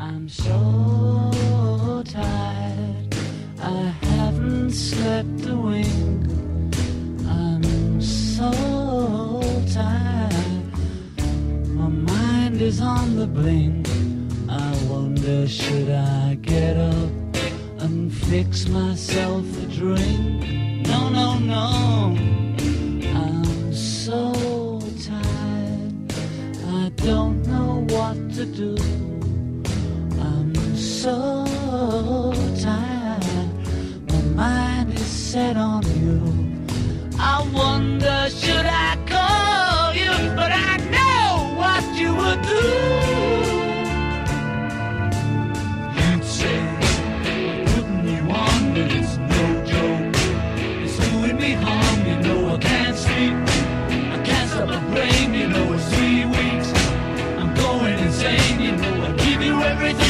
I'm so tired, I haven't slept a wink. I'm so tired, my mind is on the blink. I wonder, should I get up and fix myself a drink? No, no, no, I'm so tired, I don't know what to do. I'm so tired, my mind is set on you. I wonder, should I call you? But I know what you would do. You'd say, putting you on, but it's no joke. It's doing me harm, you know I can't sleep. I can't stop my brain, you know it's 3 weeks. I'm going insane, you know I give you everything.